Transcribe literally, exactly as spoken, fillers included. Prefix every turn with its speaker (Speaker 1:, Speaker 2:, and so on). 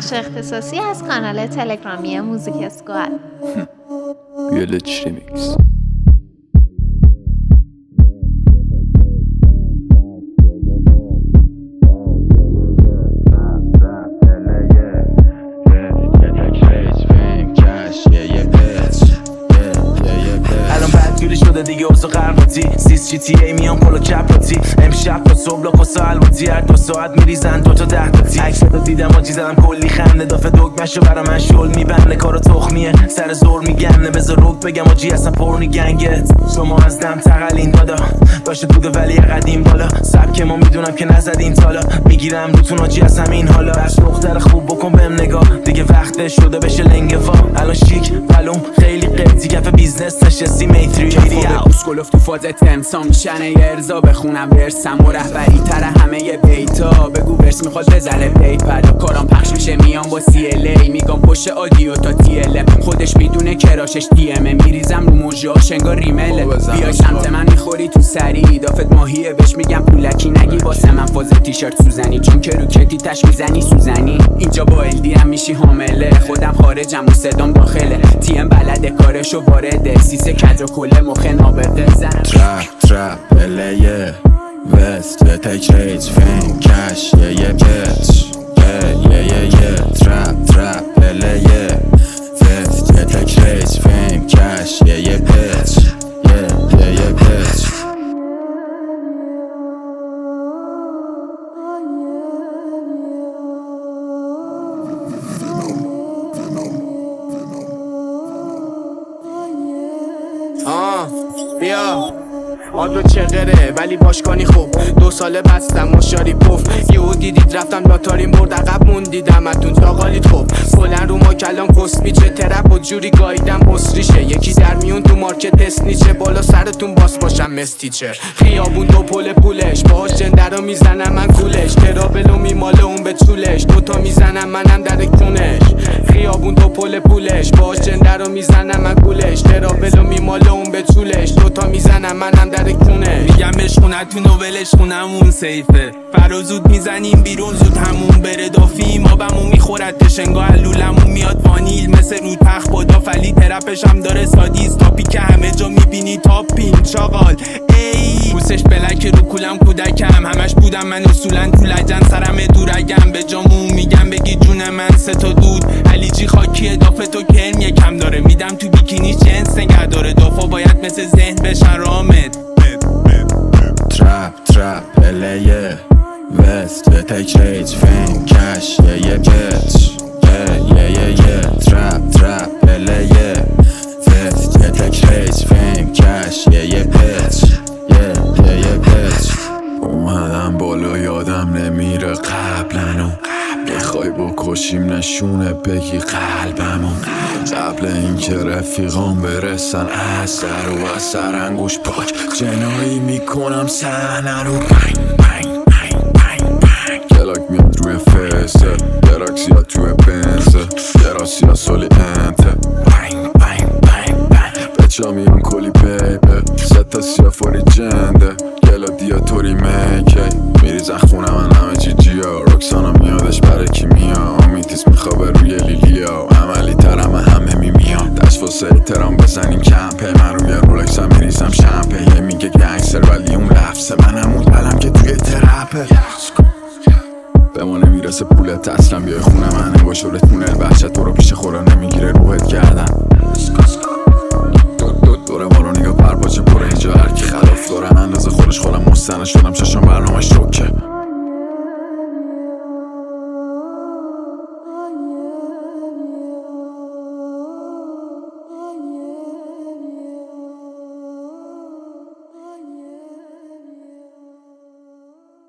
Speaker 1: بخش اختصاصی از کانال تلگرامی موزیک اسکواد.
Speaker 2: بیلچ ریمیکس.
Speaker 3: دیگه اوزا قرماتی سیس جی تی ای میان پلو کپاتی امشب تا صبح لاکوسا الواتی هر دو ساعت میریزن دوتا ده تاتی عکس رو دیدم آجی زدم کلی خنده دافه دگمشو برا من شل میبنده کارو تخمیه سر زور میگنه بذار روک بگم آجی اصلا پرنی گنگت شما از دم تقلین دادا داشته بوده ولی قدیم بالا سبک ما میدونم که نزدین تالا میگیرم روتون آجی از همین حالا بس دختر خوب بکن بهم نگاه دیگه وقتش شده بشه لنگه وا الان شیک بلوم خیلی قیدی کف بیزنس نشستی میتری
Speaker 4: اسکولوف تو فاز تمسا میشنه یه ارزا بخونم ورسم و رهبری تر همه ی بیتا بگو ورس میخواد بزنه پیپل کارام پخش میشه میام با سی ال ای میگم پشت آدیو تا تی ال خودش میدونه کراشش دی ام میریزم رو موجاش انگار ریمله بیا سمت من میخوری تو سری دافت ماهیه بهش میگم پولکی نگی واسه من فاز تیشرت سوزنی چون که رو کتی تش میزنی سوزنی اینجا با ال دی هم میشی حامله خودم خارجم و صدام داخله تی ام بلده کارشو وارده سیسه کج و کله مخ نابرده
Speaker 2: Trap, trap, L A West, yeah, take rage, fame, cash, yeah, yeah, bitch Yeah, yeah, yeah, yeah, trap, trap, L A West, yeah, take rage, fame, cash, yeah, yeah, bitch Yeah, yeah, yeah, bitch
Speaker 4: آه بیا آدو چقره ولی باشکانی خوب دو ساله بستم مشاری پف یهو دیدید رفتم لاتاری مرد عقب موندیدم اتون تاقالید خوب کلن رو ما کلام کست میچه ترپ و جوری گاییدم بسریشه یکی در میون تو مارکت اسنیچه بالا سرتون باس باشم مستیچر خیابون دو پل پولش باهاش جنده رو میزنم من کولش ترابلو میماله اون به چولش دوتا میزنم منم در کونش خیابون دو پل پولش باهاش جنده رو میزنم من کولش ترابلو میماله اون به چولش دوتا میزنم منم در کونه
Speaker 3: میگم بشخونتون و ولش خونمون سیفه فرا زود میزنیم بیرون زود همون بره دافیم آبمون میخورد تشنگا علولمون میاد وانیل مثل رو تخت بادا فلی ترپش هم داره سادیز تاپی که همه جا میبینی تاپین چاقال ای بوسش بلک رو کولم کودکم همش بودم من اصولا تو لجن سرم دورگم به جامون میگم بگی جون من سه تا دود علیجی خاکی اضافه تو کرم یکم داره میدم تو بیکینیش جنس نگه داره دافا باید مثل ذهن بشن رامد
Speaker 2: Trap, trap, L A West, yeah, take rage, fame, cash, yeah, yeah, bitch Yeah, yeah, yeah, yeah, trap, trap, L A West, yeah, take rage, fame, cash, yeah, yeah, bitch Yeah, yeah, yeah, bitch اومدم بالا یادم نمیره قبلنو میخوای بکشیم نشونه بگی قلبمو قبل اینکه رفیقام برسن از سر و از سر انگوش پاک جنایی میکنم صحنه رو بنگ بنگ بنگ بنگ بنگ کلاک میاد روی فسته دراکسیا توی بنزه دراسیا سولی انته بنگ بنگ بنگ بنگ بچه میان کلی بیبه ستا سیافاری جنده گلادیاتوری میکی میریزن خونه من همه چی جیا رکسانا میادش برای کی میاد آمیتیس میخوابه روی لیلیا عملی تر همه همه میمیان دست واسه احترام بزنیم کمپه من روی رولکس هم میریزم شمپه یه میگه گنگستر ولی اون لفظه من همون بلم که توی ترپه به ما نمیرسه پولت اصلا بیای خونه من انگاه شورت مونه بحشت برو پیش خورا نمیگیره روحت گردن دوره ما رو نگاه پرپاچه پره اینجا هرکی خلاف داره اندازه خودش خودم مستنه شدم چشم برنامه شوکه